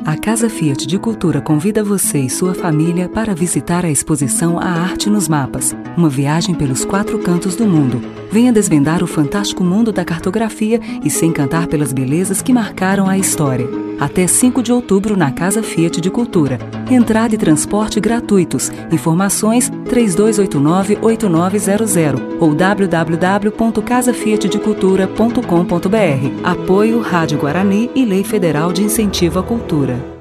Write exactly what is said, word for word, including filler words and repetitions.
A Casa Fiat de Cultura convida você e sua família para visitar a exposição A Arte nos Mapas, uma viagem pelos quatro cantos do mundo. Venha desvendar o fantástico mundo da cartografia e se encantar pelas belezas que marcaram a história. Até cinco de outubro na Casa Fiat de Cultura. Entrada e transporte gratuitos. Informações três dois oito nove, oito nove zero zero ou w w w ponto casa fiat de cultura ponto com ponto b r. Apoio Rádio Guarani e Lei Federal de Incentivo à Cultura.